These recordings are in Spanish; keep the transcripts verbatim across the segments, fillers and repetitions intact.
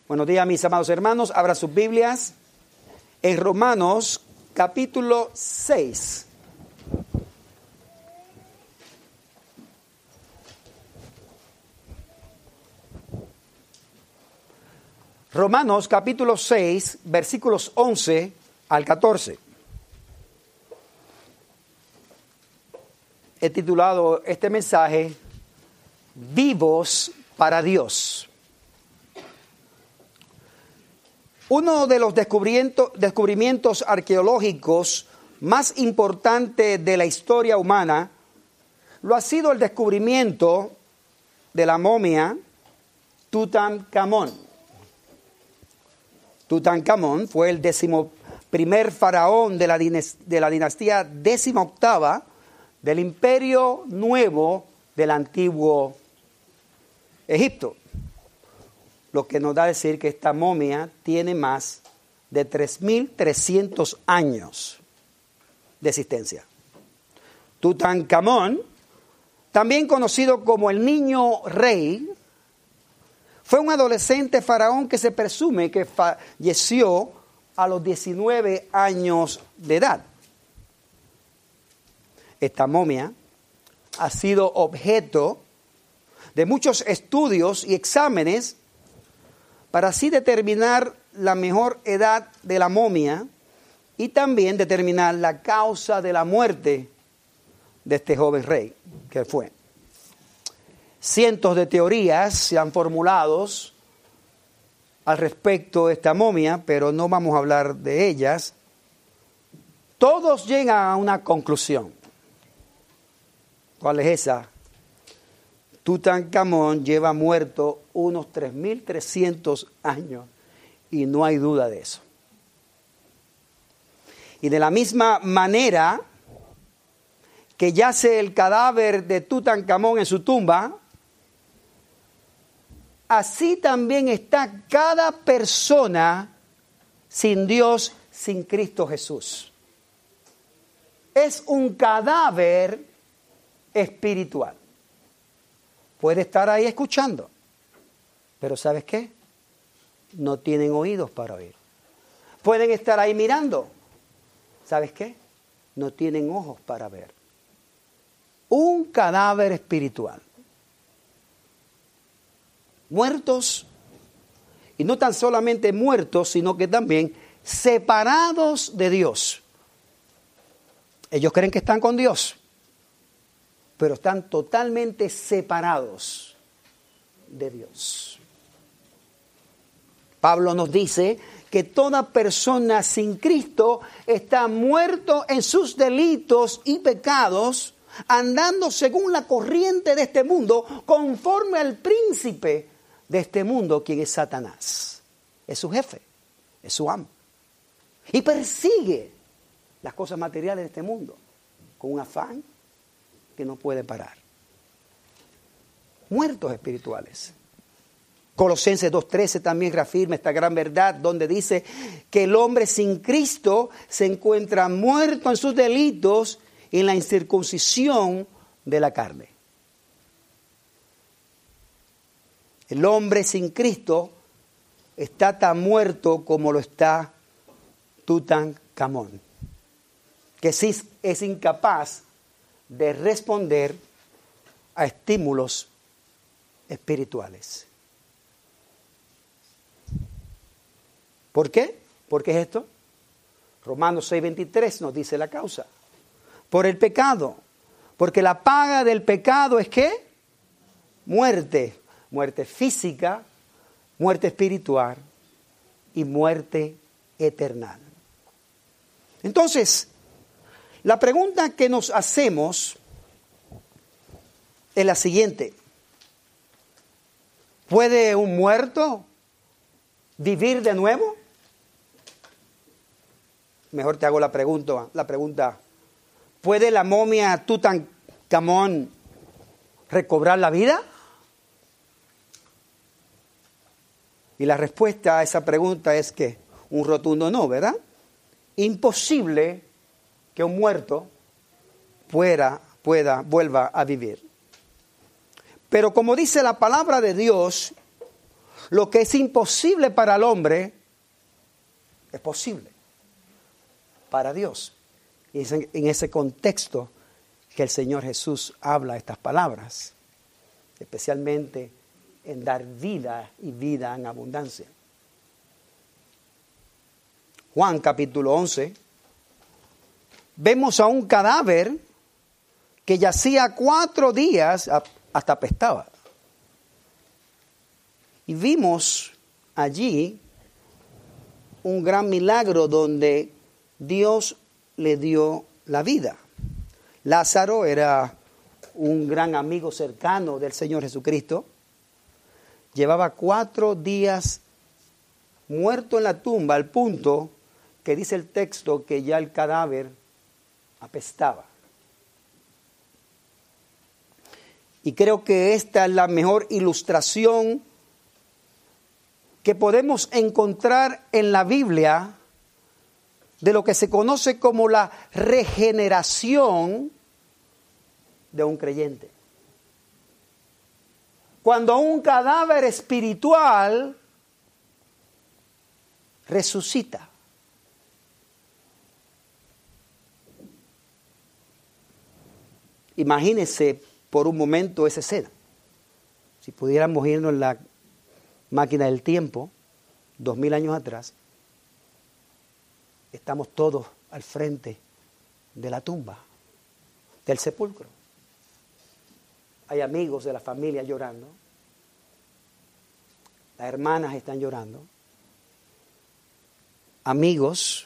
Buenos días, mis amados hermanos. Abra sus Biblias en Romanos capítulo seis. Romanos capítulo seis, versículos once al catorce. He titulado este mensaje Vivos para Dios. Uno de los descubrimientos, descubrimientos arqueológicos más importantes de la historia humana lo ha sido el descubrimiento de la momia Tutankamón. Tutankamón fue el décimo primer faraón de la, de la dinastía décima octava del Imperio Nuevo del Antiguo Egipto. Lo que nos da a decir que esta momia tiene más de tres mil trescientos años de existencia. Tutankamón, también conocido como el niño rey, fue un adolescente faraón que se presume que falleció a los diecinueve años de edad. Esta momia ha sido objeto de muchos estudios y exámenes para así determinar la mejor edad de la momia y también determinar la causa de la muerte de este joven rey que fue. Cientos de teorías se han formulado al respecto de esta momia, pero no vamos a hablar de ellas. Todos llegan a una conclusión. ¿Cuál es esa? Tutankamón lleva muerto unos tres mil trescientos años y no hay duda de eso. Y de la misma manera que yace el cadáver de Tutankamón en su tumba, así también está cada persona sin Dios, sin Cristo Jesús. Es un cadáver espiritual. Puede estar ahí escuchando, pero ¿sabes qué? No tienen oídos para oír. Pueden estar ahí mirando, ¿sabes qué? No tienen ojos para ver. Un cadáver espiritual. Muertos, y no tan solamente muertos, sino que también separados de Dios. Ellos creen que están con Dios, pero están totalmente separados de Dios. Pablo nos dice que toda persona sin Cristo está muerto en sus delitos y pecados, andando según la corriente de este mundo, conforme al príncipe de este mundo, quien es Satanás. Es su jefe, es su amo. Y persigue las cosas materiales de este mundo con un afán que no puede parar. Muertos espirituales. Colosenses dos trece también reafirma esta gran verdad, donde dice que el hombre sin Cristo se encuentra muerto en sus delitos y en la incircuncisión de la carne. El hombre sin Cristo está tan muerto como lo está Tutankamón, que sí es incapaz de responder a estímulos espirituales. ¿Por qué? ¿Por qué es esto? Romanos seis veintitrés nos dice la causa. Por el pecado. Porque la paga del pecado es ¿qué? Muerte. Muerte física, muerte espiritual y muerte eterna. Entonces, la pregunta que nos hacemos es la siguiente. ¿Puede un muerto vivir de nuevo? Mejor te hago la pregunta, la pregunta. ¿Puede la momia Tutankamón recobrar la vida? Y la respuesta a esa pregunta es que un rotundo no, ¿verdad? Imposible que un muerto pueda, pueda, vuelva a vivir. Pero como dice la palabra de Dios, Lo que es imposible para el hombre es posible para Dios. Y es en ese contexto que el Señor Jesús habla estas palabras, especialmente en dar vida y vida en abundancia. Juan capítulo once, vemos a un cadáver que yacía cuatro días hasta apestaba. Y vimos allí un gran milagro donde Dios le dio la vida. Lázaro era un gran amigo cercano del Señor Jesucristo. Llevaba cuatro días muerto en la tumba, al punto que dice el texto que ya el cadáver apestaba. Y creo que esta es la mejor ilustración que podemos encontrar en la Biblia de lo que se conoce como la regeneración de un creyente. Cuando un cadáver espiritual resucita. Imagínese por un momento esa escena. Si pudiéramos irnos en la máquina del tiempo, dos mil años atrás, estamos todos al frente de la tumba, del sepulcro. Hay amigos de la familia llorando. Las hermanas están llorando. Amigos,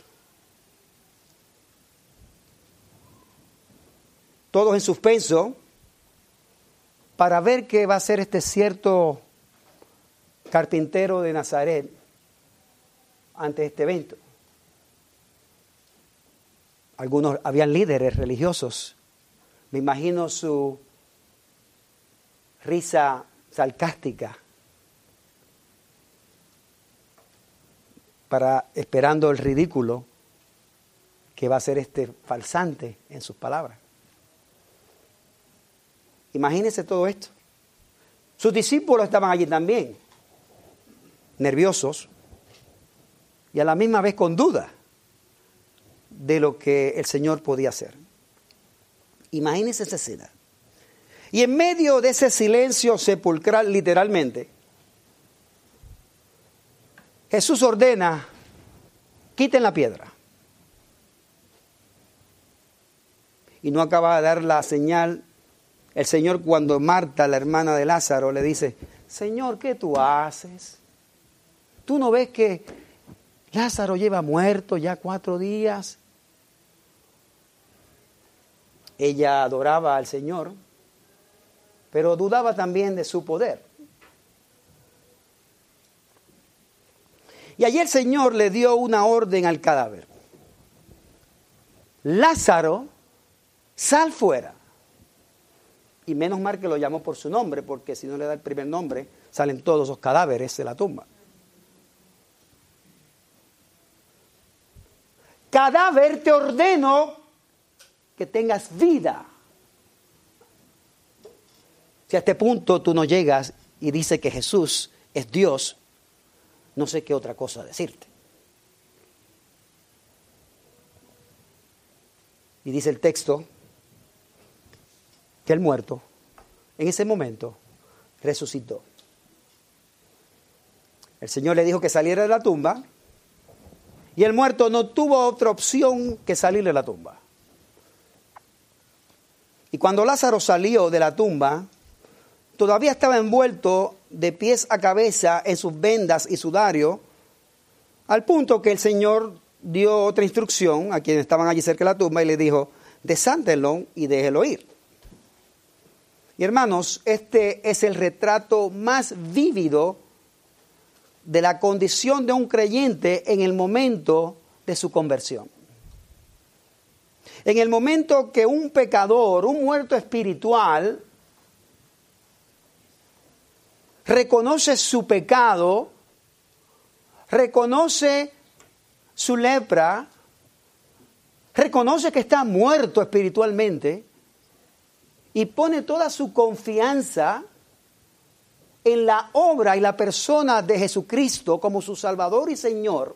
todos en suspenso para ver qué va a hacer este cierto carpintero de Nazaret ante este evento. Algunos habían líderes religiosos. Me imagino su risa sarcástica para esperando el ridículo que va a ser este falsante en sus palabras. Imagínense todo esto. Sus discípulos estaban allí también, nerviosos y a la misma vez con duda de lo que el Señor podía hacer. Imagínense esa escena. Y en medio de ese silencio sepulcral, literalmente, Jesús ordena, quiten la piedra. Y no acaba de dar la señal el Señor cuando Marta, la hermana de Lázaro, le dice, Señor, ¿qué tú haces? ¿Tú no ves que Lázaro lleva muerto ya cuatro días? Ella adoraba al Señor, pero dudaba también de su poder. Y allí el Señor le dio una orden al cadáver. Lázaro, sal fuera. Y menos mal que lo llamó por su nombre, porque si no le da el primer nombre, salen todos los cadáveres de la tumba. Cadáver, te ordeno que tengas vida. Si a este punto tú no llegas y dices que Jesús es Dios, no sé qué otra cosa decirte. Y dice el texto que el muerto, en ese momento, resucitó. El Señor le dijo que saliera de la tumba y el muerto no tuvo otra opción que salir de la tumba. Y cuando Lázaro salió de la tumba, todavía estaba envuelto de pies a cabeza en sus vendas y sudario, al punto que el Señor dio otra instrucción a quienes estaban allí cerca de la tumba y le dijo, desántenlo y déjelo ir. Y hermanos, este es el retrato más vívido de la condición de un creyente en el momento de su conversión. En el momento que un pecador, un muerto espiritual, reconoce su pecado, reconoce su lepra, reconoce que está muerto espiritualmente y pone toda su confianza en la obra y la persona de Jesucristo como su Salvador y Señor,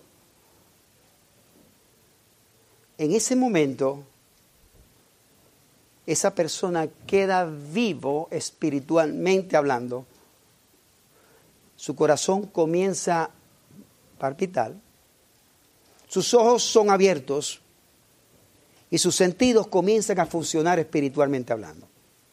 en ese momento esa persona queda vivo espiritualmente hablando. Su corazón comienza a palpitar, sus ojos son abiertos y sus sentidos comienzan a funcionar espiritualmente hablando.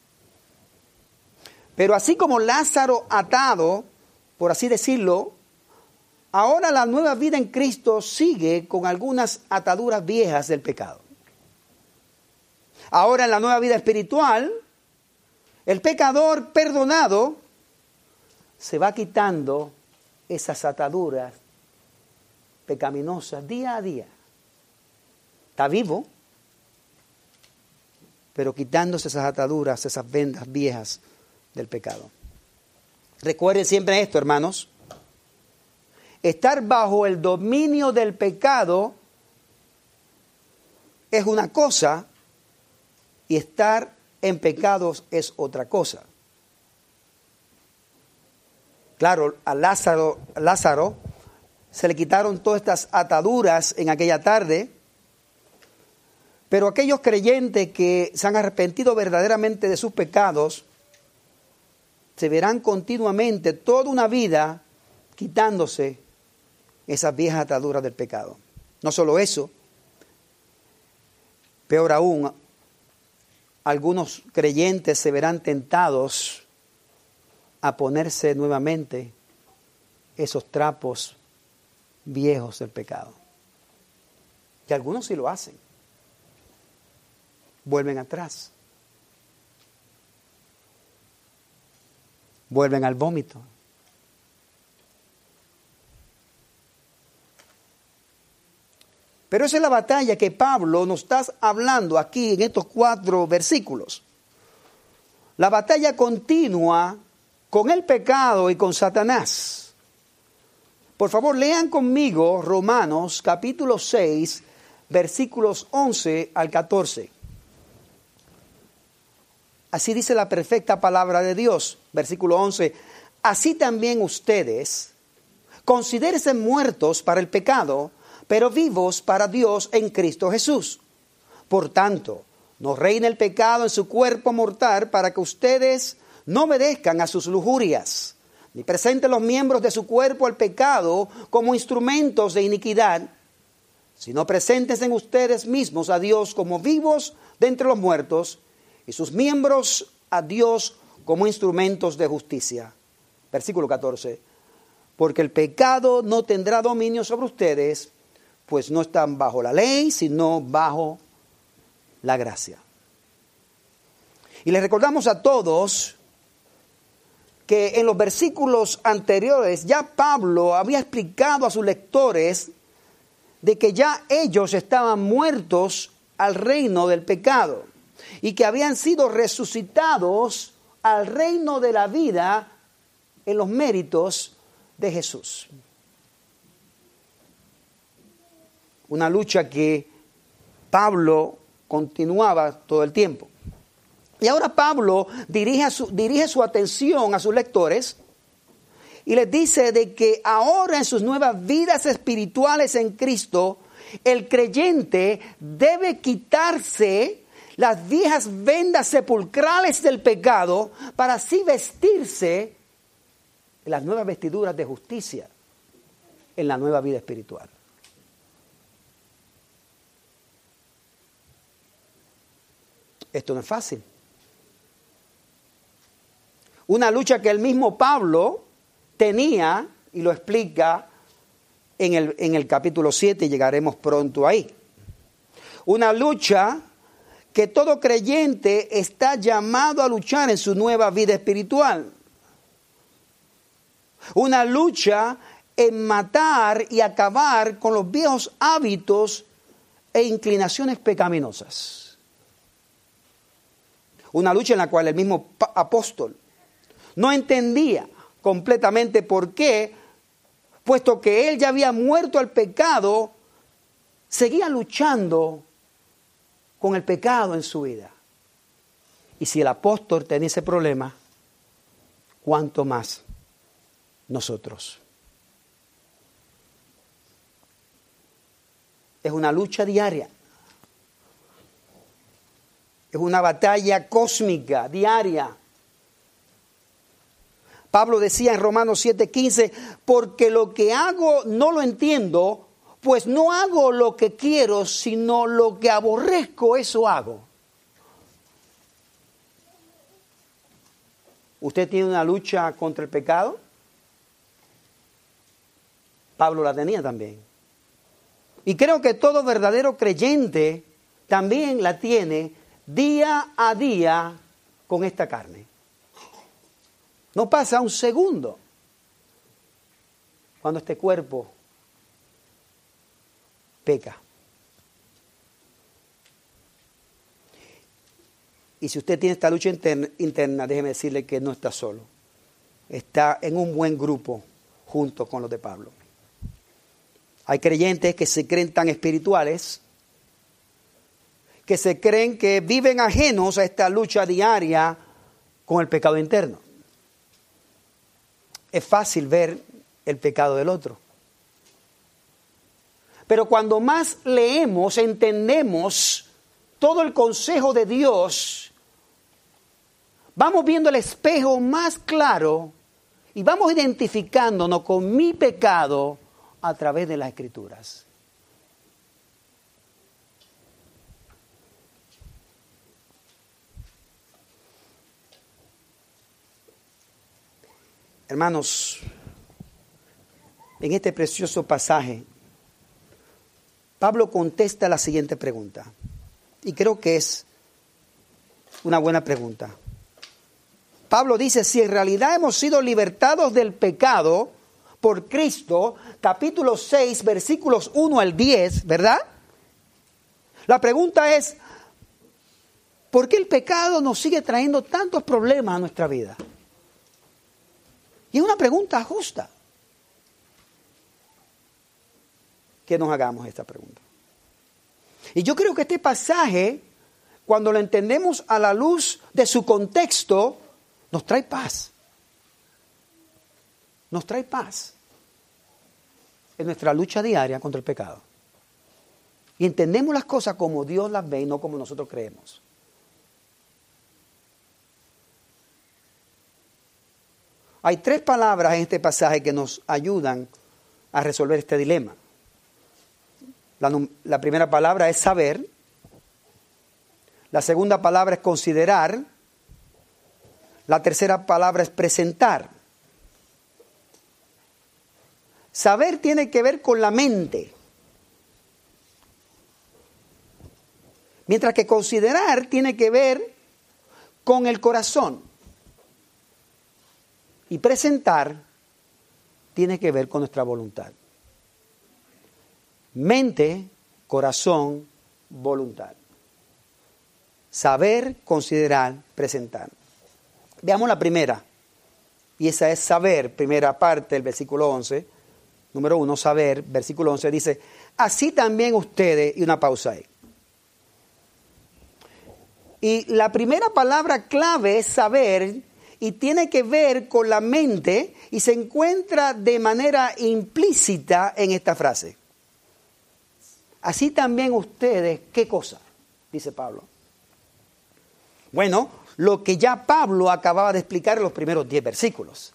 Pero así como Lázaro atado, por así decirlo, ahora la nueva vida en Cristo sigue con algunas ataduras viejas del pecado. Ahora en la nueva vida espiritual, el pecador perdonado se va quitando esas ataduras pecaminosas día a día. Está vivo, pero quitándose esas ataduras, esas vendas viejas del pecado. Recuerden siempre esto, hermanos. Estar bajo el dominio del pecado es una cosa y estar en pecados es otra cosa. Claro, a Lázaro, a Lázaro se le quitaron todas estas ataduras en aquella tarde, pero aquellos creyentes que se han arrepentido verdaderamente de sus pecados se verán continuamente toda una vida quitándose esas viejas ataduras del pecado. No solo eso, peor aún, algunos creyentes se verán tentados a ponerse nuevamente esos trapos viejos del pecado. Y algunos sí lo hacen. Vuelven atrás. Vuelven al vómito. Pero esa es la batalla que Pablo nos está hablando aquí en estos cuatro versículos. La batalla continua con el pecado y con Satanás. Por favor, lean conmigo Romanos capítulo seis, versículos once al catorce. Así dice la perfecta palabra de Dios. Versículo once. Así también ustedes considérense muertos para el pecado, pero vivos para Dios en Cristo Jesús. Por tanto, no reine el pecado en su cuerpo mortal para que ustedes no obedezcan a sus lujurias, ni presenten los miembros de su cuerpo al pecado como instrumentos de iniquidad, sino preséntense ustedes mismos a Dios como vivos de entre los muertos y sus miembros a Dios como instrumentos de justicia. Versículo catorce. Porque el pecado no tendrá dominio sobre ustedes, pues no están bajo la ley, sino bajo la gracia. Y les recordamos a todos que en los versículos anteriores ya Pablo había explicado a sus lectores de que ya ellos estaban muertos al reino del pecado y que habían sido resucitados al reino de la vida en los méritos de Jesús. Una lucha que Pablo continuaba todo el tiempo. Y ahora Pablo dirige su, dirige su atención a sus lectores y les dice de que ahora en sus nuevas vidas espirituales en Cristo, el creyente debe quitarse las viejas vendas sepulcrales del pecado para así vestirse de las nuevas vestiduras de justicia en la nueva vida espiritual. Esto no es fácil. Una lucha que el mismo Pablo tenía, y lo explica en el, en el capítulo siete, y llegaremos pronto ahí. Una lucha que todo creyente está llamado a luchar en su nueva vida espiritual. Una lucha en matar y acabar con los viejos hábitos e inclinaciones pecaminosas. Una lucha en la cual el mismo apóstol no entendía completamente por qué, puesto que él ya había muerto al pecado, seguía luchando con el pecado en su vida. Y si el apóstol tenía ese problema, ¿cuánto más nosotros. Es una lucha diaria. Es una batalla cósmica, diaria. Pablo decía en Romanos siete quince, porque lo que hago no lo entiendo, pues no hago lo que quiero, sino lo que aborrezco, eso hago. ¿Usted tiene una lucha contra el pecado? Pablo la tenía también. Y creo que todo verdadero creyente también la tiene día a día con esta carne. No pasa un segundo cuando este cuerpo peca. Y si usted tiene esta lucha interna, interna, déjeme decirle que no está solo. Está en un buen grupo junto con los de Pablo. Hay creyentes que se creen tan espirituales, que se creen que viven ajenos a esta lucha diaria con el pecado interno. Es fácil ver el pecado del otro. Pero cuando más leemos, entendemos todo el consejo de Dios, vamos viendo el espejo más claro y vamos identificándonos con mi pecado a través de las Escrituras. Hermanos, en este precioso pasaje, Pablo contesta la siguiente pregunta, y creo que es una buena pregunta. Pablo dice, si en realidad hemos sido libertados del pecado por Cristo, capítulo seis, versículos uno al diez, ¿verdad? La pregunta es, ¿por qué el pecado nos sigue trayendo tantos problemas a nuestra vida? Y es una pregunta justa que nos hagamos esta pregunta. Y yo creo que este pasaje, cuando lo entendemos a la luz de su contexto, nos trae paz. Nos trae paz en nuestra lucha diaria contra el pecado. Y entendemos las cosas como Dios las ve y no como nosotros creemos. Hay tres palabras en este pasaje que nos ayudan a resolver este dilema. La, la primera palabra es saber. La segunda palabra es considerar. La tercera palabra es presentar. Saber tiene que ver con la mente. Mientras que considerar tiene que ver con el corazón. Y presentar tiene que ver con nuestra voluntad. Mente, corazón, voluntad. Saber, considerar, presentar. Veamos la primera. Y esa es saber, primera parte del versículo once. Número uno, saber, versículo once dice, así también ustedes, y una pausa ahí. Y la primera palabra clave es saber, y tiene que ver con la mente y se encuentra de manera implícita en esta frase. Así también ustedes, ¿qué cosa? Dice Pablo. Bueno, lo que ya Pablo acababa de explicar en los primeros diez versículos.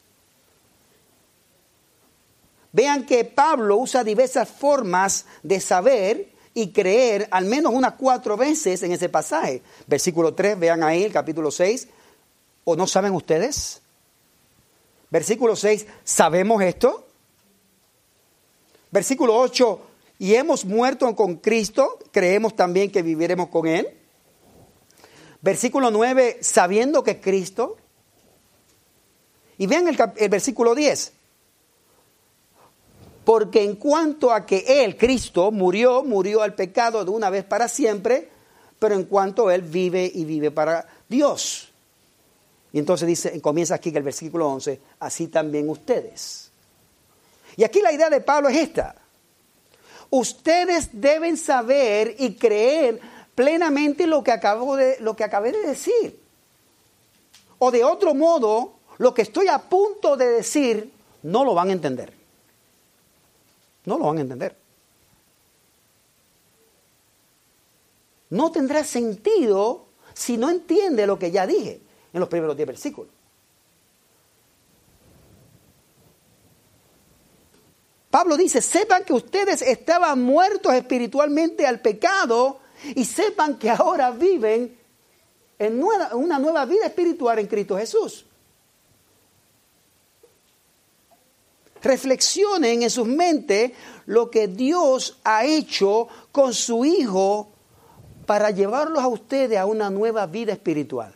Vean que Pablo usa diversas formas de saber y creer, al menos unas cuatro veces en ese pasaje. Versículo tres, vean ahí el capítulo seis. ¿O no saben ustedes? Versículo seis, ¿sabemos esto? Versículo ocho, y hemos muerto con Cristo, creemos también que viviremos con Él. Versículo nueve, sabiendo que Cristo. Y vean el, el versículo diez. Porque en cuanto a que Él, Cristo, murió, murió al pecado de una vez para siempre, pero en cuanto a Él vive y vive para Dios. Y entonces dice, comienza aquí que el versículo once, así también ustedes. Y aquí la idea de Pablo es esta. Ustedes deben saber y creer plenamente lo que acabo de, lo que acabé de decir. O de otro modo, lo que estoy a punto de decir no lo van a entender. No lo van a entender. No tendrá sentido si no entiende lo que ya dije en los primeros diez versículos. Pablo dice, sepan que ustedes estaban muertos espiritualmente al pecado y sepan que ahora viven en nueva, una nueva vida espiritual en Cristo Jesús. Reflexionen en sus mentes lo que Dios ha hecho con su Hijo para llevarlos a ustedes a una nueva vida espiritual.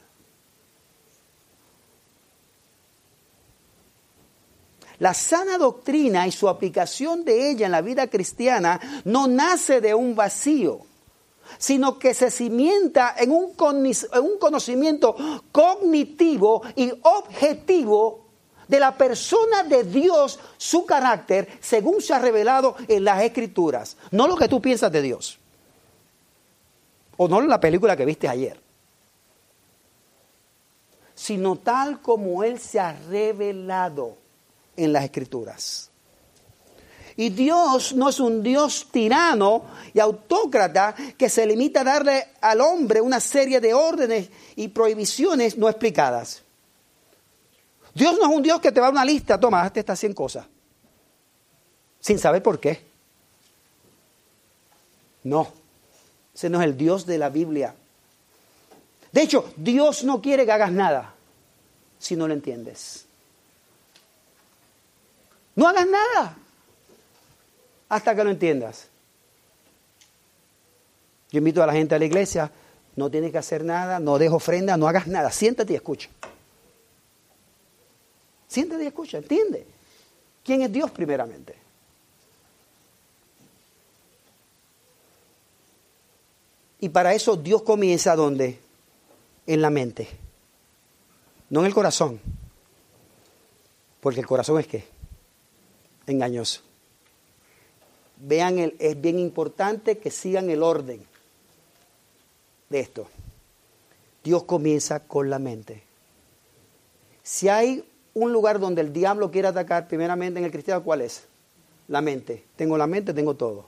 La sana doctrina y su aplicación de ella en la vida cristiana no nace de un vacío, sino que se cimienta en un, en un conocimiento cognitivo y objetivo de la persona de Dios, su carácter, según se ha revelado en las Escrituras. No lo que tú piensas de Dios. O no la película que viste ayer. Sino tal como Él se ha revelado en las Escrituras. Y Dios no es un Dios tirano y autócrata que se limita a darle al hombre una serie de órdenes y prohibiciones no explicadas. Dios no es un Dios que te va a una lista, toma, hazte estas cien cosas, sin saber por qué. No, ese no es el Dios de la Biblia. De hecho, Dios no quiere que hagas nada si no lo entiendes. No hagas nada hasta que lo entiendas. Yo invito a la gente a la iglesia, no tienes que hacer nada, no des ofrenda, no hagas nada, siéntate y escucha. Siéntate y escucha, entiende quién es Dios primeramente. Y para eso Dios comienza ¿dónde? En la mente, no en el corazón. Porque el corazón es ¿qué? Engañoso. Vean, el, es bien importante que sigan el orden de esto. Dios comienza con la mente. Si hay un lugar donde el diablo quiere atacar, primeramente en el cristiano, ¿cuál es? La mente. Tengo la mente, tengo todo.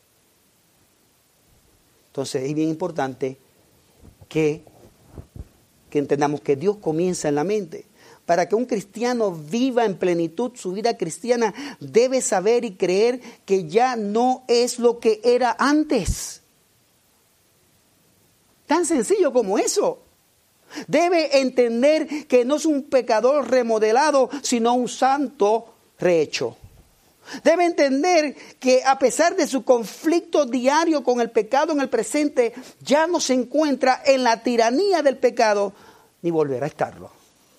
Entonces es bien importante que, que entendamos que Dios comienza en la mente. Para que un cristiano viva en plenitud su vida cristiana, debe saber y creer que ya no es lo que era antes. Tan sencillo como eso. Debe entender que no es un pecador remodelado, sino un santo rehecho. Debe entender que a pesar de su conflicto diario con el pecado en el presente, ya no se encuentra en la tiranía del pecado, ni volverá a estarlo.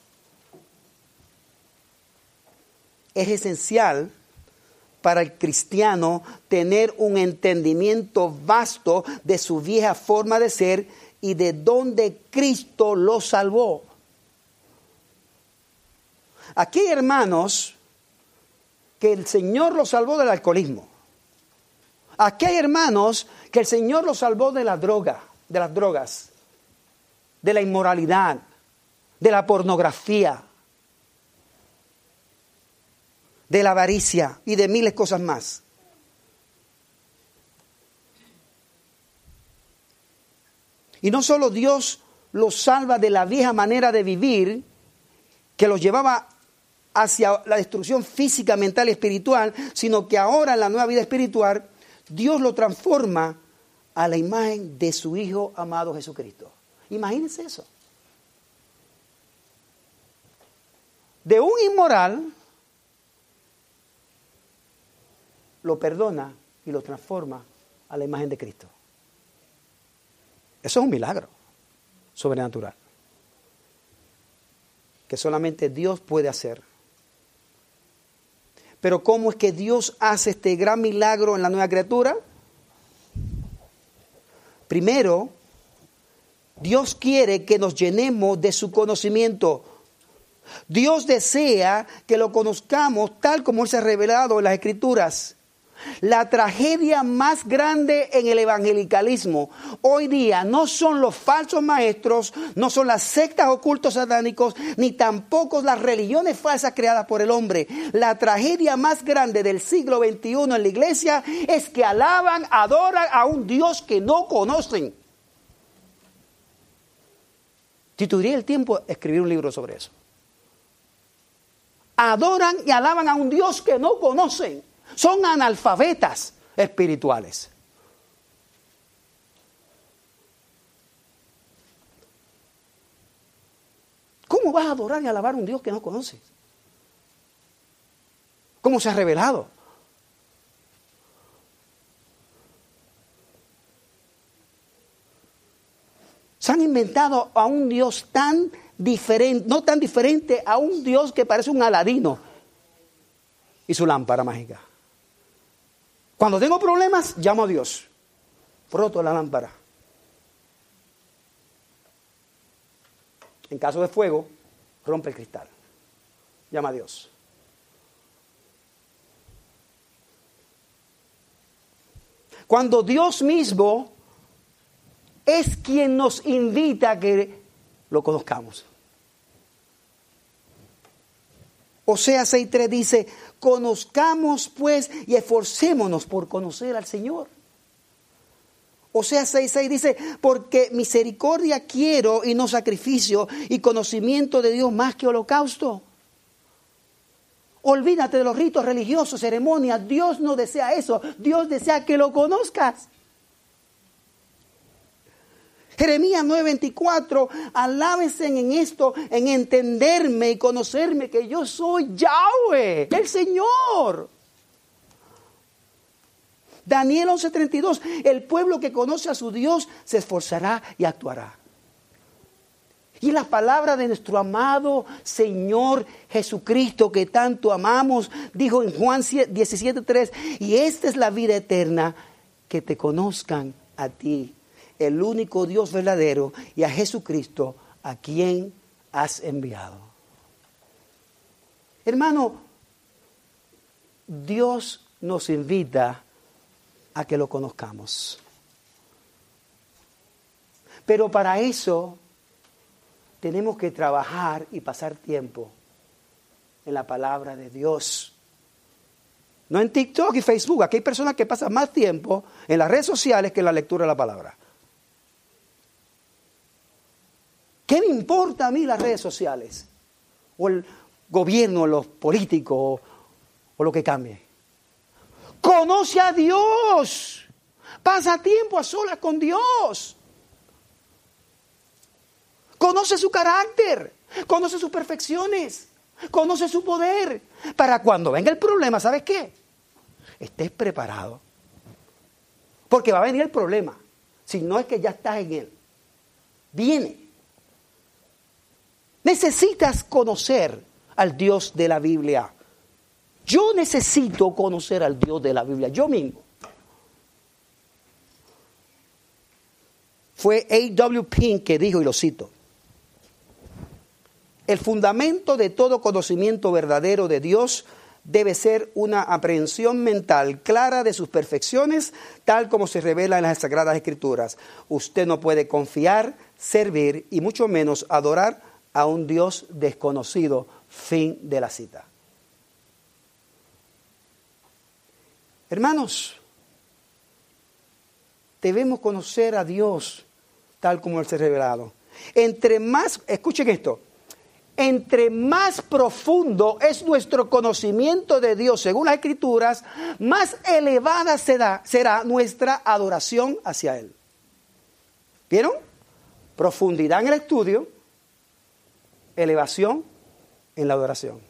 Es esencial para el cristiano tener un entendimiento vasto de su vieja forma de ser y de dónde Cristo lo salvó. Aquí hay hermanos que el Señor los salvó del alcoholismo. Aquí hay hermanos que el Señor los salvó de la droga, de las drogas, de la inmoralidad, de la pornografía, de la avaricia y de miles de cosas más. Y no solo Dios los salva de la vieja manera de vivir que los llevaba hacia la destrucción física, mental y espiritual, sino que ahora en la nueva vida espiritual Dios lo transforma a la imagen de su Hijo amado Jesucristo. Imagínense eso. De un inmoral lo perdona y lo transforma a la imagen de Cristo. Eso es un milagro sobrenatural que solamente Dios puede hacer. Pero ¿cómo es que Dios hace este gran milagro en la nueva criatura? Primero, Dios quiere que nos llenemos de su conocimiento. Dios desea que lo conozcamos tal como Él se ha revelado en las Escrituras. La tragedia más grande en el evangelicalismo hoy día no son los falsos maestros, no son las sectas ocultos satánicos, ni tampoco las religiones falsas creadas por el hombre. La tragedia más grande del siglo veintiuno en la iglesia es que alaban, adoran a un Dios que no conocen. Si tuviera el tiempo, escribir un libro sobre eso. Adoran y alaban a un Dios que no conocen. Son analfabetas espirituales. ¿Cómo vas a adorar y alabar a un Dios que no conoces? ¿Cómo se ha revelado? Se han inventado a un Dios tan diferente, no tan diferente, a un Dios que parece un Aladino y su lámpara mágica. Cuando tengo problemas, llamo a Dios. Froto la lámpara. En caso de fuego, rompe el cristal. Llama a Dios. Cuando Dios mismo es quien nos invita a que lo conozcamos. Oseas seis tres dice, conozcamos pues y esforcémonos por conocer al Señor. Oseas seis seis dice, porque misericordia quiero y no sacrificio, y conocimiento de Dios más que holocausto. Olvídate de los ritos religiosos, ceremonias. Dios no desea eso. Dios desea que lo conozcas. Jeremías nueve veinticuatro, alábense en esto, en entenderme y conocerme que yo soy Yahweh, el Señor. Daniel once treinta y dos, el pueblo que conoce a su Dios se esforzará y actuará. Y la palabra de nuestro amado Señor Jesucristo que tanto amamos, dijo en Juan diecisiete tres, y esta es la vida eterna, que te conozcan a ti, el único Dios verdadero, y a Jesucristo, a quien has enviado. Hermano, Dios nos invita a que lo conozcamos. Pero para eso tenemos que trabajar y pasar tiempo en la palabra de Dios. No en TikTok y Facebook. Aquí hay personas que pasan más tiempo en las redes sociales que en la lectura de la palabra. ¿Qué me importa a mí las redes sociales? O el gobierno, los políticos, o, o lo que cambie. Conoce a Dios. Pasa tiempo a solas con Dios. Conoce su carácter. Conoce sus perfecciones. Conoce su poder. Para cuando venga el problema, ¿sabes qué? Estés preparado. Porque va a venir el problema. Si no es que ya estás en él. Viene. Necesitas conocer al Dios de la Biblia. Yo necesito conocer al Dios de la Biblia, yo mismo. Fue A W Pink que dijo, y lo cito, el fundamento de todo conocimiento verdadero de Dios debe ser una aprehensión mental clara de sus perfecciones, tal como se revela en las Sagradas Escrituras. Usted no puede confiar, servir y mucho menos adorar a un Dios desconocido. Fin de la cita. Hermanos, debemos conocer a Dios tal como Él se ha revelado. Entre más, escuchen esto, entre más profundo es nuestro conocimiento de Dios según las Escrituras, más elevada será, será nuestra adoración hacia Él. ¿Vieron? Profundidad en el estudio, elevación en la adoración.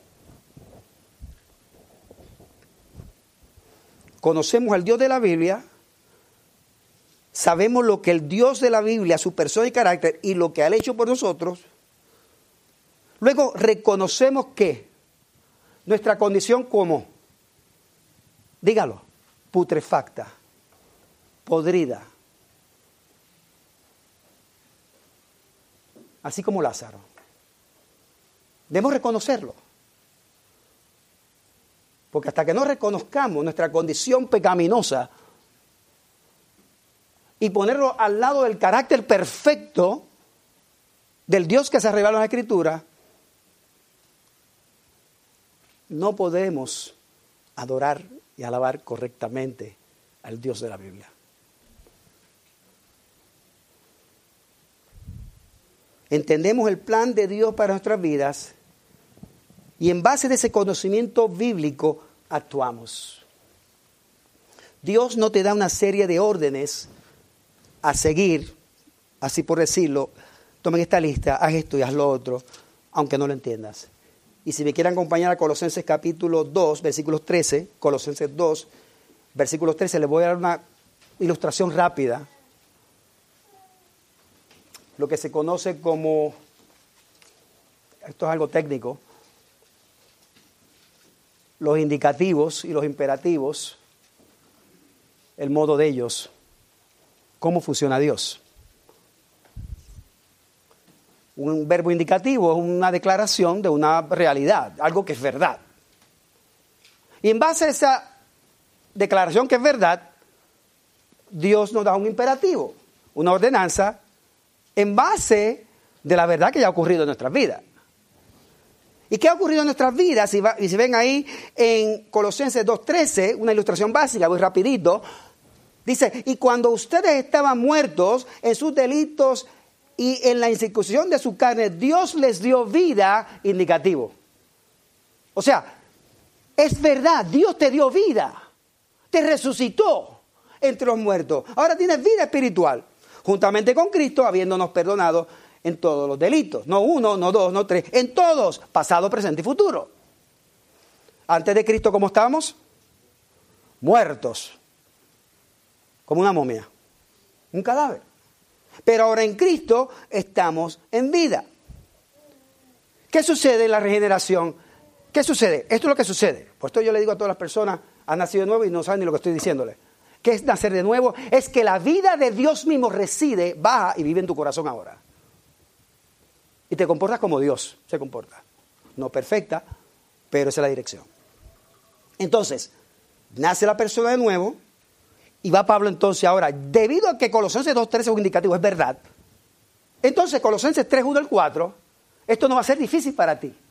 Conocemos al Dios de la Biblia, sabemos lo que el Dios de la Biblia, su persona y carácter, y lo que ha hecho por nosotros. Luego reconocemos que nuestra condición como, dígalo, putrefacta, podrida, así como Lázaro. Debemos reconocerlo. Porque hasta que no reconozcamos nuestra condición pecaminosa y ponerlo al lado del carácter perfecto del Dios que se revela en la Escritura, no podemos adorar y alabar correctamente al Dios de la Biblia. Entendemos el plan de Dios para nuestras vidas y en base de ese conocimiento bíblico actuamos. Dios no te da una serie de órdenes a seguir, así por decirlo, tomen esta lista, haz esto y haz lo otro, aunque no lo entiendas. Y si me quieren acompañar a Colosenses capítulo dos, versículos trece, Colosenses dos, versículos trece, les voy a dar una ilustración rápida. Lo que se conoce como, esto es algo técnico, los indicativos y los imperativos, el modo de ellos, cómo funciona Dios. Un verbo indicativo es una declaración de una realidad, algo que es verdad. Y en base a esa declaración que es verdad, Dios nos da un imperativo, una ordenanza, en base de la verdad que ya ha ocurrido en nuestras vidas. ¿Y qué ha ocurrido en nuestras vidas? Y, va, y si ven ahí en Colosenses dos trece, una ilustración básica, voy rapidito, dice, y cuando ustedes estaban muertos en sus delitos y en la incircuncisión de su carne, Dios les dio vida, indicativo. O sea, es verdad, Dios te dio vida, te resucitó entre los muertos. Ahora tienes vida espiritual, juntamente con Cristo, habiéndonos perdonado en todos los delitos. No uno, no dos, no tres, en todos, pasado, presente y futuro. Antes de Cristo, ¿cómo estábamos? Muertos, como una momia, un cadáver. Pero ahora en Cristo estamos en vida. ¿Qué sucede en la regeneración? ¿Qué sucede? Esto es lo que sucede. Por esto yo le digo a todas las personas, han nacido de nuevo y no saben ni lo que estoy diciéndole. ¿Qué es nacer de nuevo? Es que la vida de Dios mismo reside, baja y vive en tu corazón ahora. Y te comportas como Dios se comporta. No perfecta, pero esa es la dirección. Entonces, nace la persona de nuevo y va Pablo entonces ahora, debido a que Colosenses dos trece es un indicativo, es verdad. Entonces, Colosenses tres uno al cuatro, esto no va a ser difícil para ti.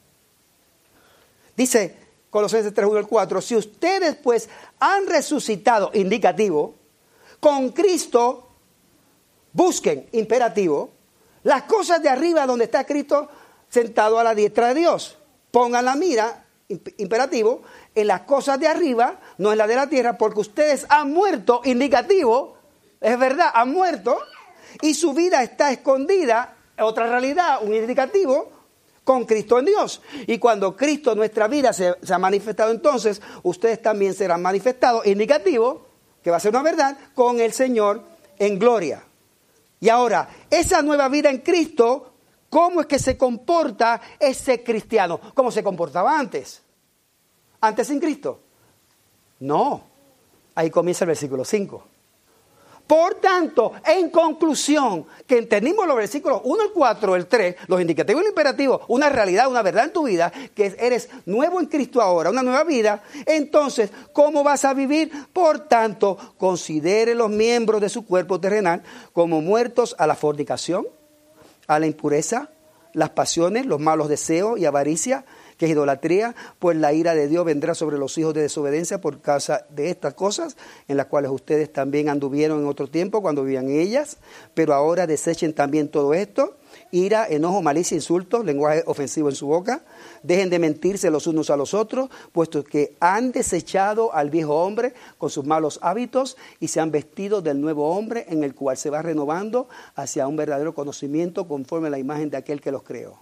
Dice Colosenses tres uno al cuatro, si ustedes pues han resucitado, indicativo, con Cristo, busquen, imperativo, las cosas de arriba donde está Cristo sentado a la diestra de Dios. Pongan la mira, imperativo, en las cosas de arriba, no en las de la tierra, porque ustedes han muerto, indicativo, es verdad, han muerto, y su vida está escondida, otra realidad, un indicativo, con Cristo en Dios. Y cuando Cristo, nuestra vida, se, se ha manifestado entonces, ustedes también serán manifestados, indicativo, que va a ser una verdad, con el Señor en gloria. Y ahora, esa nueva vida en Cristo, ¿cómo es que se comporta ese cristiano? ¿Cómo se comportaba antes? ¿Antes sin Cristo? No. Ahí comienza el versículo cinco. Por tanto, en conclusión, que entendimos los versículos uno al cuatro, el tres, los indicativos y el imperativo, una realidad, una verdad en tu vida, que eres nuevo en Cristo ahora, una nueva vida, entonces, ¿cómo vas a vivir? Por tanto, considere los miembros de su cuerpo terrenal como muertos a la fornicación, a la impureza, las pasiones, los malos deseos y avaricia, que es idolatría, pues la ira de Dios vendrá sobre los hijos de desobediencia por causa de estas cosas, en las cuales ustedes también anduvieron en otro tiempo cuando vivían en ellas, pero ahora desechen también todo esto, ira, enojo, malicia, insultos, lenguaje ofensivo en su boca, dejen de mentirse los unos a los otros, puesto que han desechado al viejo hombre con sus malos hábitos y se han vestido del nuevo hombre en el cual se va renovando hacia un verdadero conocimiento conforme a la imagen de aquel que los creó.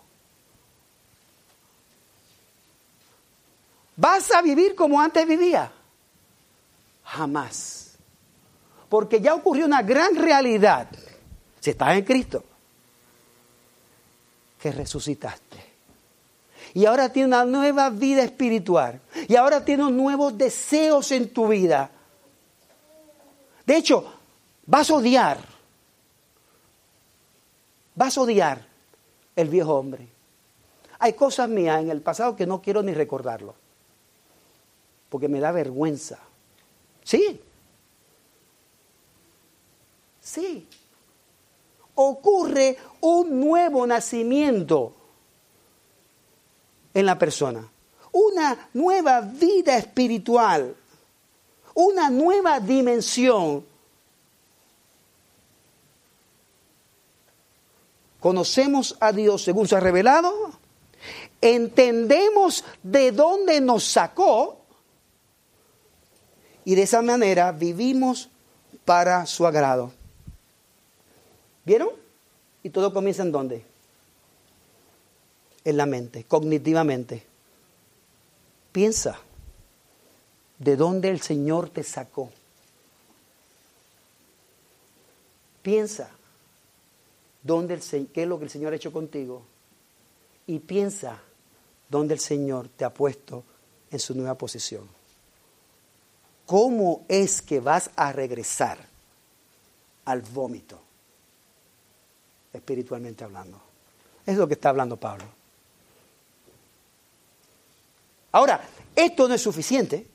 ¿Vas a vivir como antes vivía? Jamás. Porque ya ocurrió una gran realidad, si estás en Cristo, que resucitaste. Y ahora tienes una nueva vida espiritual. Y ahora tienes nuevos deseos en tu vida. De hecho, vas a odiar. Vas a odiar el viejo hombre. Hay cosas mías en el pasado que no quiero ni recordarlo. porque me da vergüenza. Sí. Sí. Ocurre un nuevo nacimiento en la persona. Una nueva vida espiritual. Una nueva dimensión. Conocemos a Dios según se ha revelado. Entendemos de dónde nos sacó. Y de esa manera vivimos para su agrado. ¿Vieron? Y todo comienza ¿en dónde? En la mente, cognitivamente. Piensa, ¿de dónde el Señor te sacó? Piensa, ¿dónde el, ¿qué es lo que el Señor ha hecho contigo? Y piensa, ¿dónde el Señor te ha puesto en su nueva posición? ¿Cómo es que vas a regresar al vómito? Espiritualmente hablando. Es lo que está hablando Pablo. Ahora, esto no es suficiente.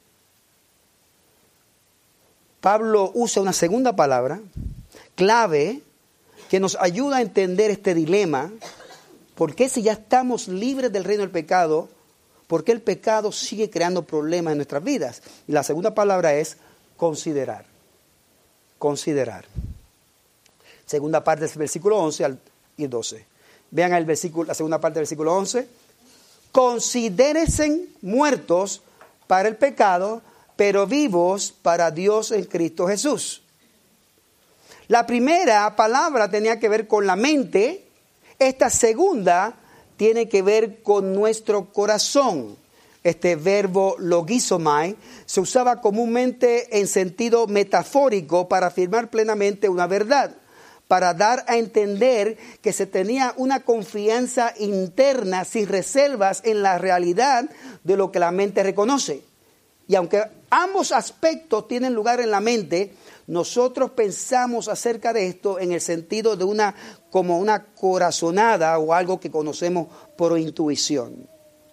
Pablo usa una segunda palabra, clave, que nos ayuda a entender este dilema. ¿Por qué si ya estamos libres del reino del pecado, por qué el pecado sigue creando problemas en nuestras vidas? Y la segunda palabra es considerar. Considerar. Segunda parte del versículo once al y doce. Vean el versículo, la segunda parte del versículo once. Considérense muertos para el pecado, pero vivos para Dios en Cristo Jesús. La primera palabra tenía que ver con la mente. Esta segunda tiene que ver con nuestro corazón. Este verbo logizomai se usaba comúnmente en sentido metafórico para afirmar plenamente una verdad, para dar a entender que se tenía una confianza interna sin reservas en la realidad de lo que la mente reconoce. Y aunque ambos aspectos tienen lugar en la mente, nosotros pensamos acerca de esto en el sentido de una, como una corazonada o algo que conocemos por intuición.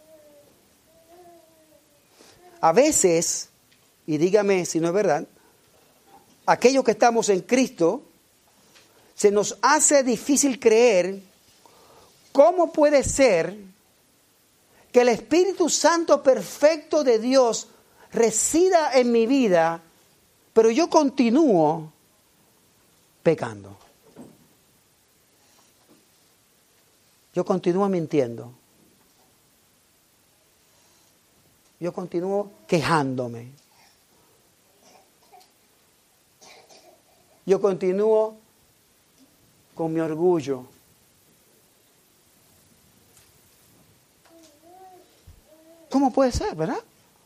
A veces, y dígame si no es verdad, aquellos que estamos en Cristo, se nos hace difícil creer cómo puede ser que el Espíritu Santo perfecto de Dios resida en mi vida, pero yo continúo pecando. Yo continúo mintiendo. Yo continúo quejándome. Yo continúo con mi orgullo. ¿Cómo puede ser, verdad?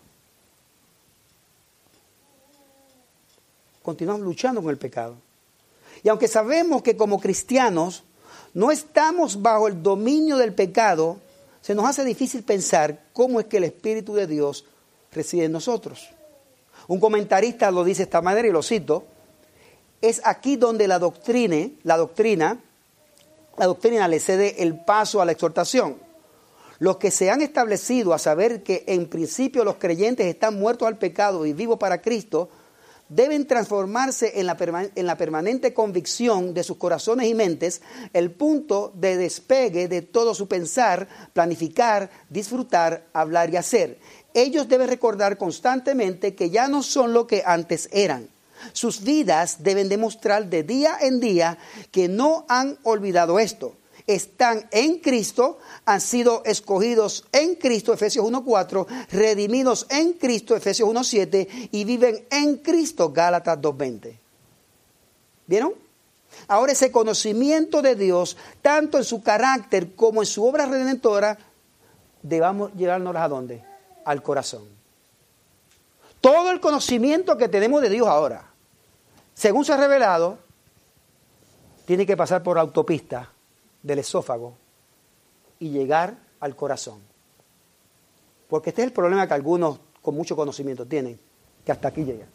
Continuamos luchando con el pecado. Y aunque sabemos que como cristianos no estamos bajo el dominio del pecado, se nos hace difícil pensar cómo es que el Espíritu de Dios reside en nosotros. Un comentarista lo dice de esta manera y lo cito: es aquí donde la doctrina, la doctrina, la doctrina le cede el paso a la exhortación. Los que se han establecido a saber que en principio los creyentes están muertos al pecado y vivos para Cristo, deben transformarse en la, perma- en la permanente convicción de sus corazones y mentes, el punto de despegue de todo su pensar, planificar, disfrutar, hablar y hacer. Ellos deben recordar constantemente que ya no son lo que antes eran. Sus vidas deben demostrar de día en día que no han olvidado esto. Están en Cristo, han sido escogidos en Cristo, Efesios uno cuatro, redimidos en Cristo, Efesios uno siete, y viven en Cristo, Gálatas dos veinte. ¿Vieron? Ahora ese conocimiento de Dios, tanto en su carácter como en su obra redentora, debamos llevarnos a ¿dónde? Al corazón. Todo el conocimiento que tenemos de Dios ahora, según se ha revelado, tiene que pasar por la autopista del esófago y llegar al corazón. Porque este es el problema que algunos con mucho conocimiento tienen, que hasta aquí llegan.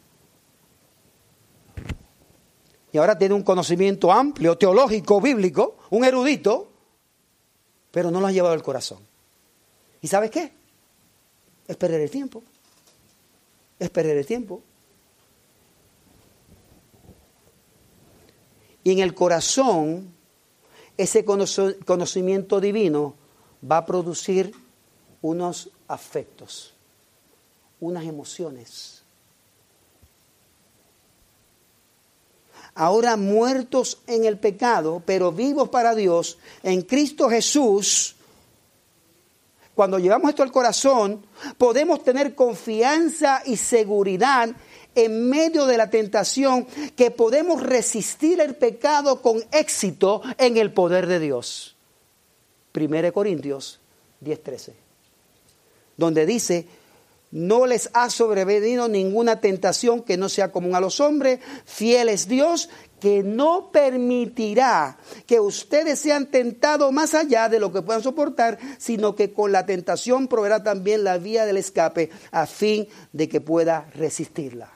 Y ahora tiene un conocimiento amplio, teológico, bíblico, un erudito, pero no lo han llevado al corazón. ¿Y sabes qué? Es perder el tiempo. es perder el tiempo. Y en el corazón, ese conocimiento divino va a producir unos afectos, unas emociones. Ahora muertos en el pecado, pero vivos para Dios, en Cristo Jesús, cuando llevamos esto al corazón, podemos tener confianza y seguridad en medio de la tentación, que podemos resistir el pecado con éxito en el poder de Dios. Primera de Corintios diez trece, donde dice: no les ha sobrevenido ninguna tentación que no sea común a los hombres, fiel es Dios, que no permitirá que ustedes sean tentados más allá de lo que puedan soportar, sino que con la tentación proveerá también la vía del escape, a fin de que pueda resistirla.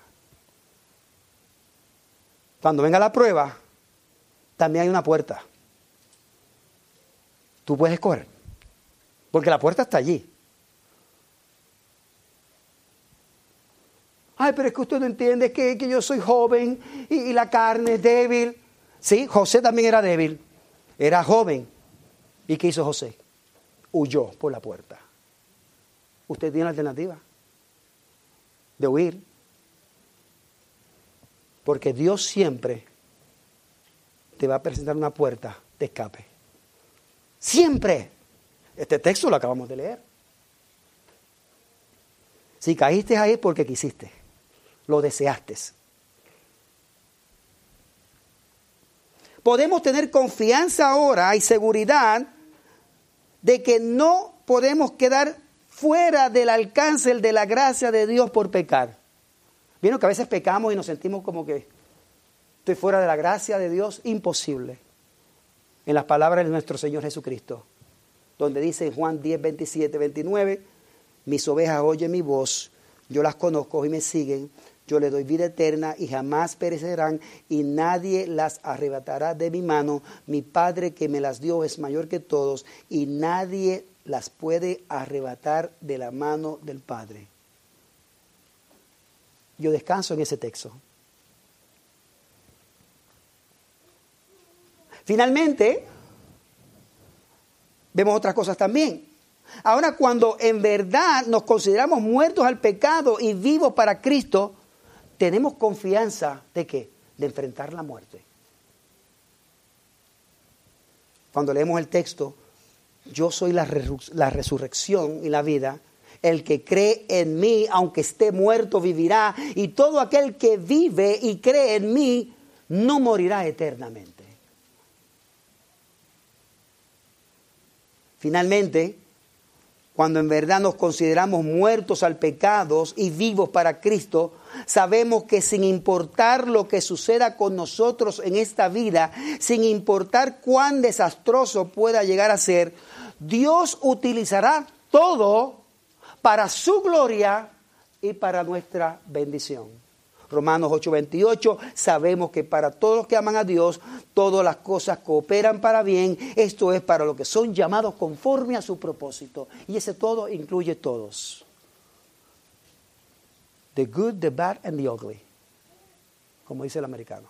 Cuando venga la prueba, también hay una puerta. Tú puedes correr, porque la puerta está allí. Ay, pero es que usted no entiende que, que yo soy joven y, y la carne es débil. Sí, José también era débil. Era joven. ¿Y qué hizo José? Huyó por la puerta. Usted tiene la alternativa de huir. Porque Dios siempre te va a presentar una puerta de escape. Siempre. Este texto lo acabamos de leer. Si caíste ahí porque quisiste, lo deseaste. Podemos tener confianza ahora y seguridad de que no podemos quedar fuera del alcance de la gracia de Dios por pecar. Vieron que a veces pecamos y nos sentimos como que estoy fuera de la gracia de Dios. Imposible. En las palabras de nuestro Señor Jesucristo, donde dice en Juan diez, veintisiete, veintinueve, mis ovejas oyen mi voz, yo las conozco y me siguen, yo les doy vida eterna y jamás perecerán y nadie las arrebatará de mi mano. Mi Padre que me las dio es mayor que todos y nadie las puede arrebatar de la mano del Padre. Yo descanso en ese texto. Finalmente, vemos otras cosas también. Ahora, cuando en verdad nos consideramos muertos al pecado y vivos para Cristo, tenemos confianza de ¿qué? De enfrentar la muerte. Cuando leemos el texto, yo soy la, res- la resurrección y la vida. El que cree en mí, aunque esté muerto, vivirá. Y todo aquel que vive y cree en mí, no morirá eternamente. Finalmente, cuando en verdad nos consideramos muertos al pecado y vivos para Cristo, sabemos que sin importar lo que suceda con nosotros en esta vida, sin importar cuán desastroso pueda llegar a ser, Dios utilizará todo para su gloria y para nuestra bendición. Romanos ocho veintiocho, sabemos que para todos los que aman a Dios, todas las cosas cooperan para bien. Esto es para los que son llamados conforme a su propósito. Y ese todo incluye todos. The good, the bad and the ugly. Como dice el americano.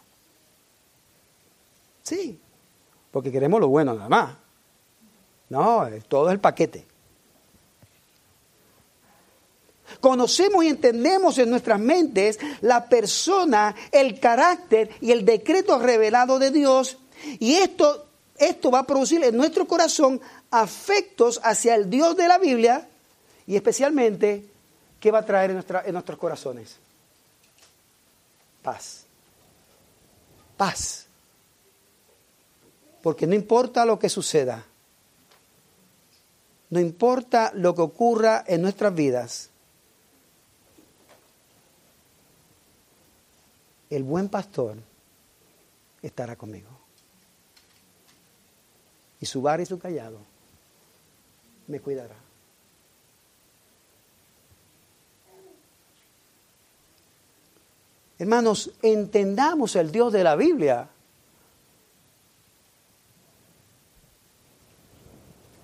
Sí, porque queremos lo bueno nada más. No, todo es el paquete. Conocemos y entendemos en nuestras mentes la persona, el carácter y el decreto revelado de Dios. Y esto, esto va a producir en nuestro corazón afectos hacia el Dios de la Biblia. Y especialmente, ¿qué va a traer en, nuestra, en nuestros corazones? Paz. Paz. Porque no importa lo que suceda. No importa lo que ocurra en nuestras vidas. El buen pastor estará conmigo. Y su vara y su callado me cuidará. Hermanos, entendamos el Dios de la Biblia.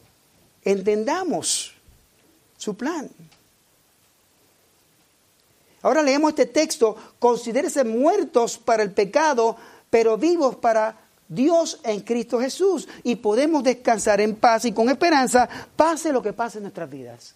Entendamos su plan. Ahora leemos este texto, considérense muertos para el pecado, pero vivos para Dios en Cristo Jesús. Y podemos descansar en paz y con esperanza, pase lo que pase en nuestras vidas.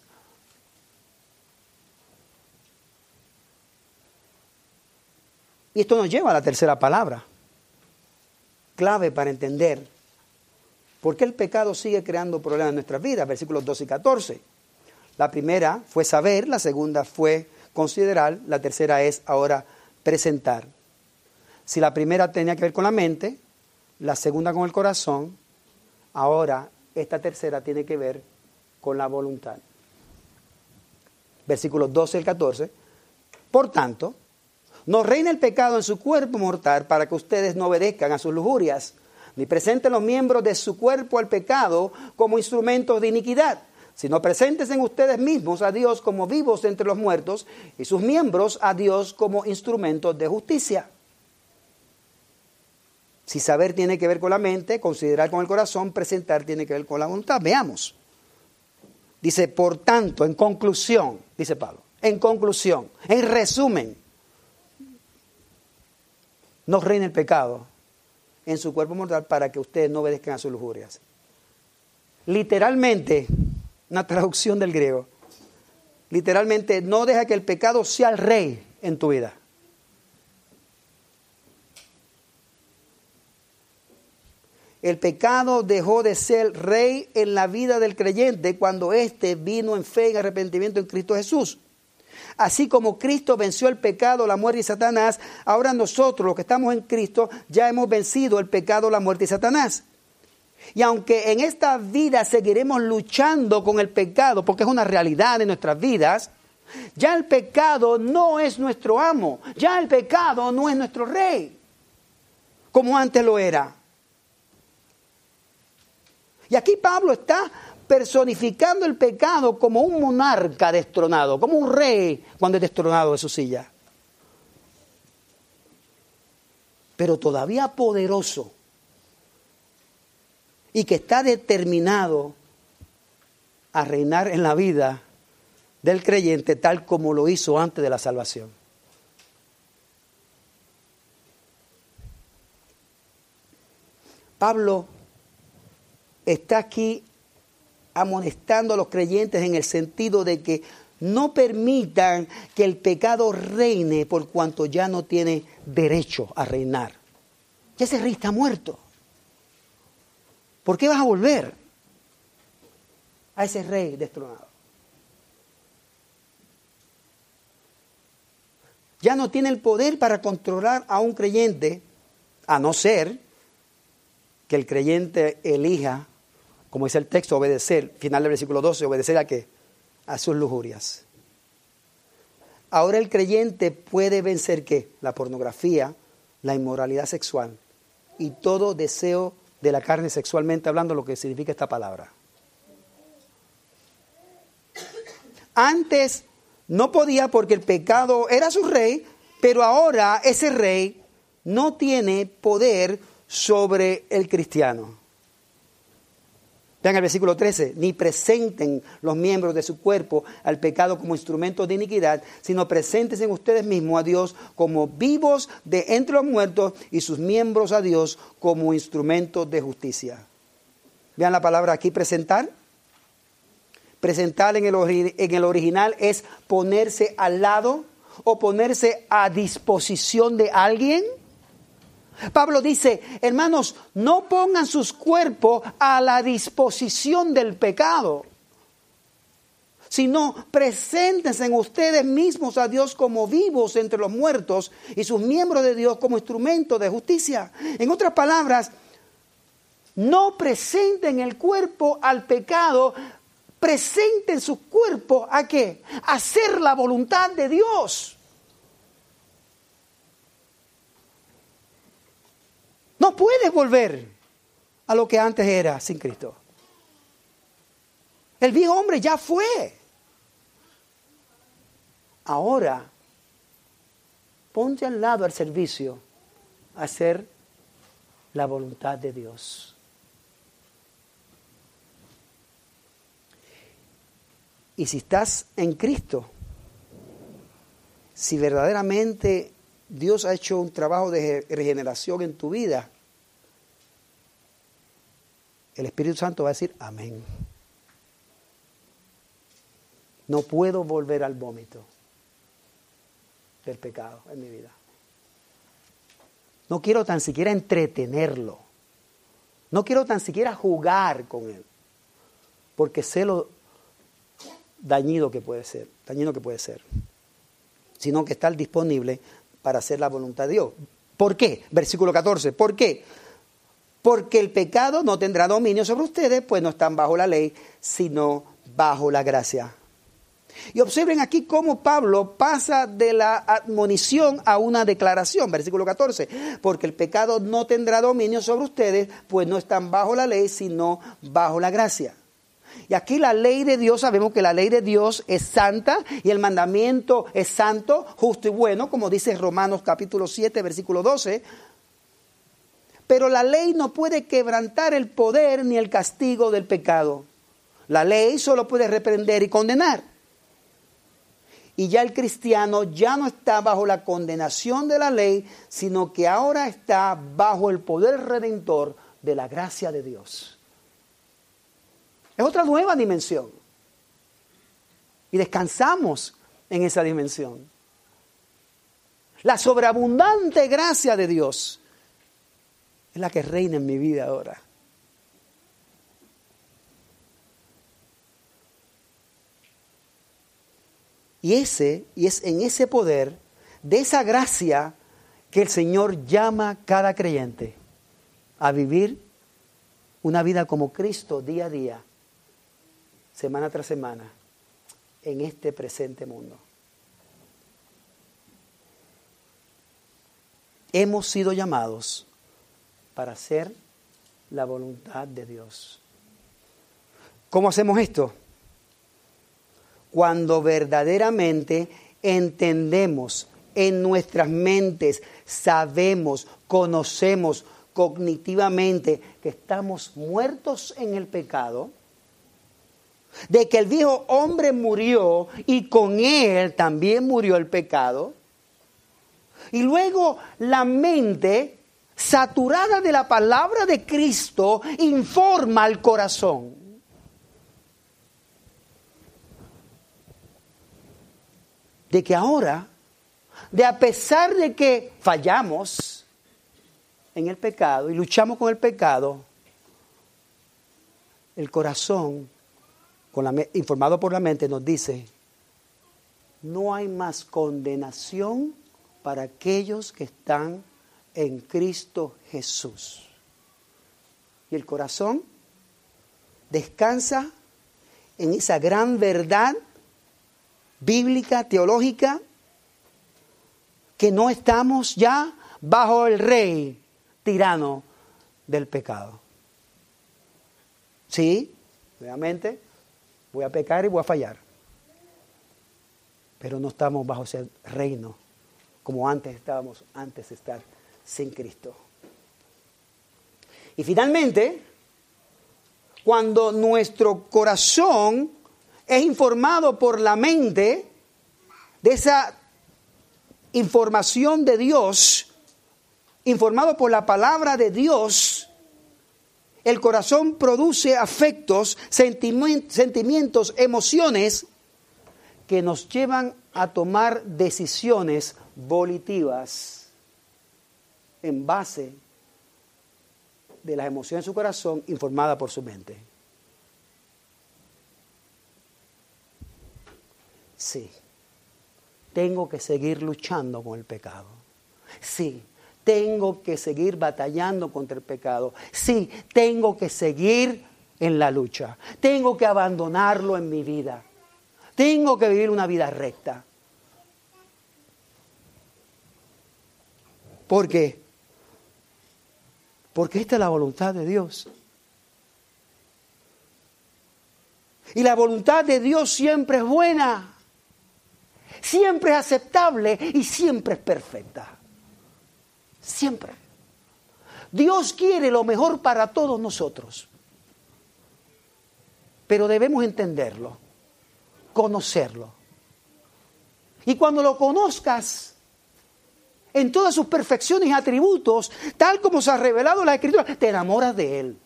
Y esto nos lleva a la tercera palabra, clave para entender por qué el pecado sigue creando problemas en nuestras vidas, versículos doce y catorce. La primera fue saber, la segunda fue considerar, la tercera es ahora presentar. Si la primera tenía que ver con la mente, la segunda con el corazón, ahora esta tercera tiene que ver con la voluntad. Versículos doce al catorce. Por tanto, no reina el pecado en su cuerpo mortal para que ustedes no obedezcan a sus lujurias, ni presenten los miembros de su cuerpo al pecado como instrumentos de iniquidad, sino preséntense ustedes mismos a Dios como vivos entre los muertos y sus miembros a Dios como instrumentos de justicia. Si saber tiene que ver con la mente, considerar con el corazón, presentar tiene que ver con la voluntad. Veamos. Dice, por tanto, en conclusión, dice Pablo, en conclusión, en resumen, no reina el pecado en su cuerpo mortal para que ustedes no obedezcan a sus lujurias. Literalmente, una traducción del griego, literalmente, no deja que el pecado sea el rey en tu vida. El pecado dejó de ser rey en la vida del creyente cuando éste vino en fe y arrepentimiento en Cristo Jesús. Así como Cristo venció el pecado, la muerte y Satanás, ahora nosotros, los que estamos en Cristo, ya hemos vencido el pecado, la muerte y Satanás. Y aunque en esta vida seguiremos luchando con el pecado, porque es una realidad en nuestras vidas, ya el pecado no es nuestro amo, ya el pecado no es nuestro rey, como antes lo era. Y aquí Pablo está personificando el pecado como un monarca destronado, como un rey cuando es destronado de su silla. Pero todavía poderoso y que está determinado a reinar en la vida del creyente tal como lo hizo antes de la salvación. Pablo está aquí amonestando a los creyentes en el sentido de que no permitan que el pecado reine por cuanto ya no tiene derecho a reinar. Ya ese rey está muerto. ¿Por qué vas a volver a ese rey destronado? Ya no tiene el poder para controlar a un creyente, a no ser que el creyente elija, como dice el texto, obedecer, final del versículo doce, obedecer a qué? A sus lujurias. Ahora el creyente puede vencer ¿qué? La pornografía, la inmoralidad sexual y todo deseo de la carne sexualmente hablando, lo que significa esta palabra. Antes no podía porque el pecado era su rey, pero ahora ese rey no tiene poder sobre el cristiano. Vean el versículo trece, ni presenten los miembros de su cuerpo al pecado como instrumentos de iniquidad, sino preséntense ustedes mismos a Dios como vivos de entre los muertos y sus miembros a Dios como instrumentos de justicia. Vean la palabra aquí, presentar. Presentar en el, ori- en el original es ponerse al lado o ponerse a disposición de alguien. Pablo dice, hermanos, no pongan sus cuerpos a la disposición del pecado, sino preséntense en ustedes mismos a Dios como vivos entre los muertos y sus miembros de Dios como instrumentos de justicia. En otras palabras, no presenten el cuerpo al pecado, presenten su cuerpo ¿a qué? A hacer la voluntad de Dios. No puedes volver a lo que antes era sin Cristo. El viejo hombre ya fue. Ahora, ponte al lado al servicio a hacer la voluntad de Dios. Y si estás en Cristo, si verdaderamente Dios ha hecho un trabajo de regeneración en tu vida, el Espíritu Santo va a decir amén. No puedo volver al vómito del pecado en mi vida. No quiero tan siquiera entretenerlo. No quiero tan siquiera jugar con él. Porque sé lo dañino que puede ser, dañino que puede ser. Sino que estar disponible para hacer la voluntad de Dios. ¿Por qué? Versículo catorce. ¿Por qué? Porque el pecado no tendrá dominio sobre ustedes, pues no están bajo la ley, sino bajo la gracia. Y observen aquí cómo Pablo pasa de la admonición a una declaración. Versículo catorce. Porque el pecado no tendrá dominio sobre ustedes, pues no están bajo la ley, sino bajo la gracia. Y aquí la ley de Dios, sabemos que la ley de Dios es santa y el mandamiento es santo, justo y bueno, como dice Romanos capítulo siete, versículo doce. Pero la ley no puede quebrantar el poder ni el castigo del pecado. La ley solo puede reprender y condenar. Y ya el cristiano ya no está bajo la condenación de la ley, sino que ahora está bajo el poder redentor de la gracia de Dios. Es otra nueva dimensión. Y descansamos en esa dimensión. La sobreabundante gracia de Dios es la que reina en mi vida ahora. Y ese, y es en ese poder, de esa gracia, que el Señor llama a cada creyente a vivir una vida como Cristo día a día, semana tras semana, en este presente mundo. Hemos sido llamados para hacer la voluntad de Dios. ¿Cómo hacemos esto? Cuando verdaderamente entendemos en nuestras mentes, sabemos, conocemos cognitivamente que estamos muertos en el pecado, de que el viejo hombre murió y con él también murió el pecado, y luego la mente, saturada de la palabra de Cristo, informa al corazón. De que ahora, de a pesar de que fallamos en el pecado y luchamos con el pecado, el corazón, con la, informado por la mente, nos dice, no hay más condenación para aquellos que están en Cristo Jesús. Y el corazón descansa en esa gran verdad bíblica, teológica, que no estamos ya bajo el rey tirano del pecado. Sí, obviamente, voy a pecar y voy a fallar. Pero no estamos bajo ese reino como antes estábamos, antes de estar sin Cristo. Y finalmente, cuando nuestro corazón es informado por la mente de esa información de Dios, informado por la palabra de Dios, el corazón produce afectos, sentimientos, emociones que nos llevan a tomar decisiones volitivas en base de las emociones de su corazón informada por su mente. Sí, tengo que seguir luchando con el pecado. Sí, tengo que seguir batallando contra el pecado. Sí, tengo que seguir en la lucha. Tengo que abandonarlo en mi vida. Tengo que vivir una vida recta. ¿Por qué? Porque esta es la voluntad de Dios. Y la voluntad de Dios siempre es buena. Siempre es aceptable y siempre es perfecta. Siempre. Dios quiere lo mejor para todos nosotros. Pero debemos entenderlo, conocerlo Y cuando lo conozcas en todas sus perfecciones y atributos, tal como se ha revelado en la Escritura, te enamoras de Él.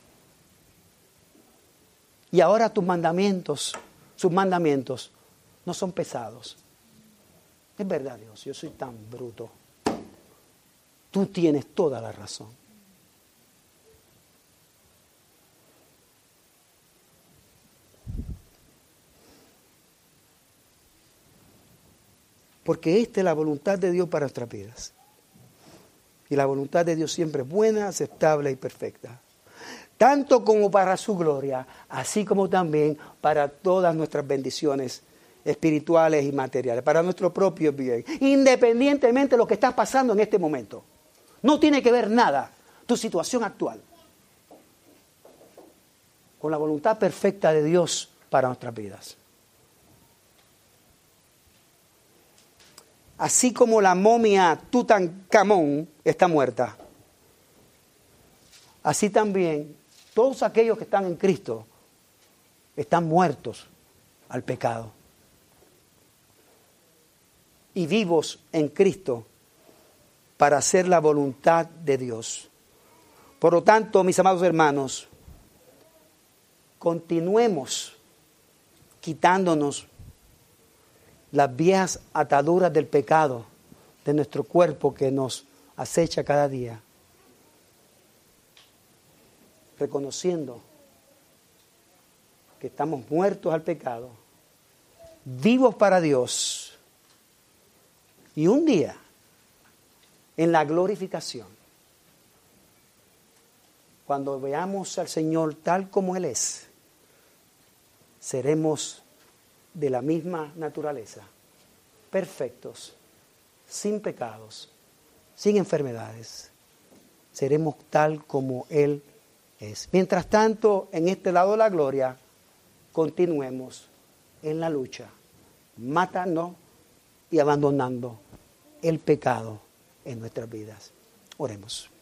Y ahora tus mandamientos, sus mandamientos, no son pesados. Es verdad, Dios, yo soy tan bruto. Tú tienes toda la razón. Porque esta es la voluntad de Dios para nuestras vidas. Y la voluntad de Dios siempre es buena, aceptable y perfecta. Tanto como para su gloria, así como también para todas nuestras bendiciones espirituales y materiales, para nuestro propio bien, independientemente de lo que está pasando en este momento. No tiene que ver nada tu situación actual con la voluntad perfecta de Dios para nuestras vidas. Así como la momia Tutankamón está muerta, así también todos aquellos que están en Cristo están muertos al pecado y vivos en Cristo para hacer la voluntad de Dios. Por lo tanto, mis amados hermanos, continuemos quitándonos las viejas ataduras del pecado de nuestro cuerpo que nos acecha cada día, reconociendo que estamos muertos al pecado, vivos para Dios, y un día, en la glorificación, cuando veamos al Señor tal como Él es, seremos de la misma naturaleza, perfectos, sin pecados, sin enfermedades. Seremos tal como Él es. Mientras tanto, en este lado de la gloria, continuemos en la lucha, matando y abandonando el pecado en nuestras vidas. Oremos.